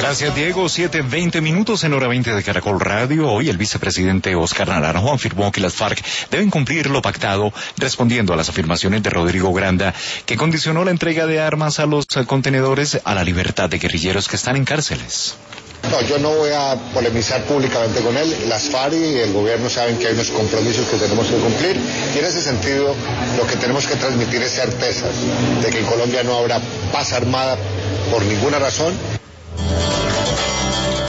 Gracias, Diego. 7:20 minutos en hora 20 de Caracol Radio. Hoy el vicepresidente Óscar Naranjo afirmó que las FARC deben cumplir lo pactado, respondiendo a las afirmaciones de Rodrigo Granda, que condicionó la entrega de armas a los contenedores a la libertad de guerrilleros que están en cárceles. No, yo no voy a polemizar públicamente con él. Las FARC y el gobierno saben que hay unos compromisos que tenemos que cumplir, y en ese sentido lo que tenemos que transmitir es certezas de que en Colombia no habrá paz armada por ninguna razón.